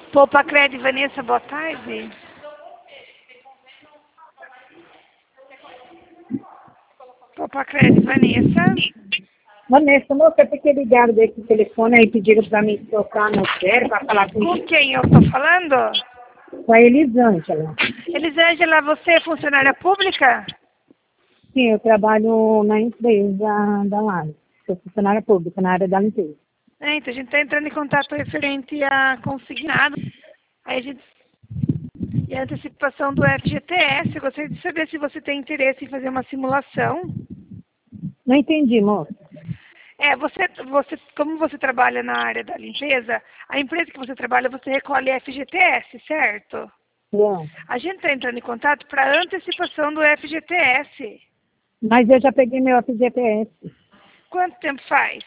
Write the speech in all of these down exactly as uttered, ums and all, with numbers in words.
Poupa Cred, Vanessa, boa tarde. Poupa Cred, Vanessa. Vanessa, moça, porque ligaram desse telefone aí, pediram pra mim tocar no zero pra falar com, Com quem eu estou falando? com a Elisângela. Elisângela, você é funcionária pública? Sim, eu trabalho na empresa da Lari. Sou funcionária pública na área da limpeza. É, então a gente está entrando em contato referente a consignado. Aí a gente... E a antecipação do F G T S. Eu gostaria de saber se você tem interesse em fazer uma simulação. Não entendi, moça. É, você, você, como você trabalha na área da limpeza, a empresa que você trabalha, você recolhe F G T S, certo? Não. A gente está entrando em contato para antecipação do F G T S. Mas eu já peguei meu F G T S. Quanto tempo faz?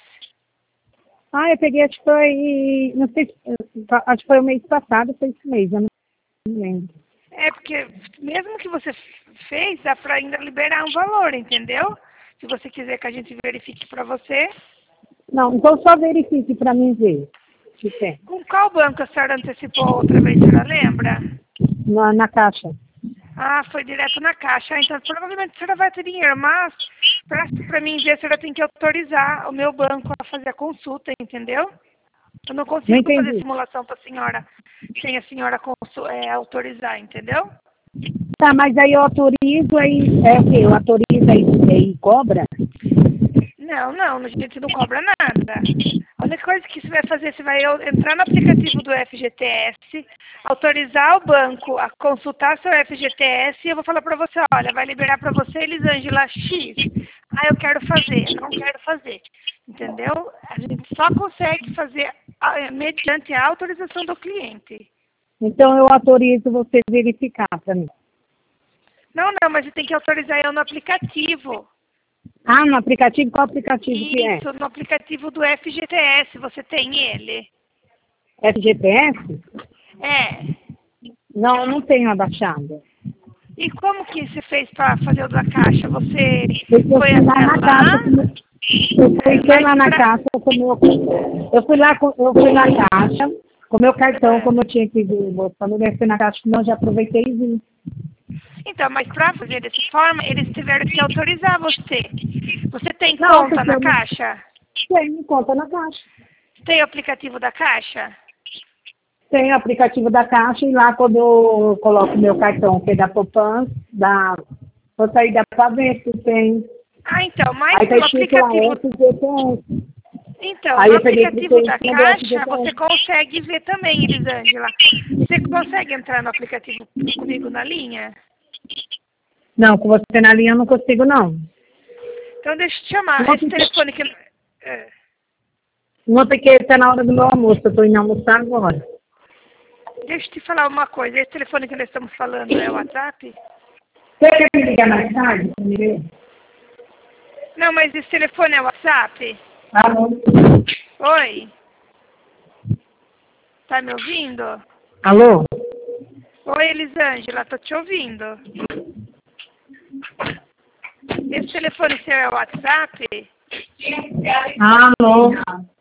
Ah, eu peguei, acho que foi, não sei, acho que foi o mês passado, foi esse mês, eu não lembro. É, porque mesmo que você fez, dá para ainda liberar um valor, entendeu? Se você quiser que a gente verifique para você. Não, então só verifique para mim ver se tem. Com qual banco a senhora antecipou outra vez, a senhora lembra? Na, na caixa. Ah, foi direto na caixa. Ah, então, provavelmente a senhora vai ter dinheiro, mas para mim ver, a senhora tem que autorizar o meu banco a fazer a consulta, entendeu? Eu não consigo Não fazer entendi. simulação para a senhora sem a senhora consu- é, autorizar, entendeu? Tá, mas aí eu autorizo, aí é o quê? Eu autorizo aí, aí cobra? Não, não, a gente não cobra nada. A única coisa que você vai fazer, você vai entrar no aplicativo do F G T S, autorizar o banco a consultar seu F G T S e eu vou falar para você, olha, vai liberar para você, Elisângela, X. Ah, eu quero fazer, não quero fazer. Entendeu? A gente só consegue fazer ah, mediante a autorização do cliente. Então eu autorizo você verificar para mim. Não, não, mas você tem que autorizar eu no aplicativo. Ah, no aplicativo? Qual aplicativo que é? Isso, no aplicativo do F G T S, você tem ele? F G T S? É. Não, eu não tenho abaixado. E como que você fez para fazer o da caixa? Você Eu fui foi lá até na lá? caixa, como- eu fui É, lá mas na pra... caixa, como eu, eu fui lá, com- eu fui na caixa, com meu cartão, É. como eu tinha que vir, Bolsa Família, eu fui na caixa, não, já aproveitei e vim. Então, mas para fazer dessa forma, eles tiveram que autorizar você. Você tem Não, conta porque na eu não caixa? tenho conta na caixa. Tem o aplicativo da caixa? Tem o aplicativo da caixa e lá quando eu coloco meu cartão, que é da Poupança, da, vou sair da pra ver se tem. Ah, então, mas Aí tá no escrito lá, aplicativo... F G T S. Então, Aí no eu peguei aplicativo cliquei da em cima do caixa, F G T S. você consegue ver também, Elisângela. Você consegue entrar no aplicativo comigo na linha? Não, com você na linha eu não consigo, não. Então, deixa eu te chamar. Não, Esse porque, telefone que... É. não, porque está na hora do meu almoço, eu estou indo almoçar agora. Deixa eu te falar uma coisa. Esse telefone que nós estamos falando é o WhatsApp? Você quer me ligar mais tarde? Me liga. Não, mas esse telefone é o WhatsApp? Ah, não. Oi? Tá me ouvindo? Alô? Oi, Elisângela, tô te ouvindo. Esse telefone seu é o WhatsApp? Alô?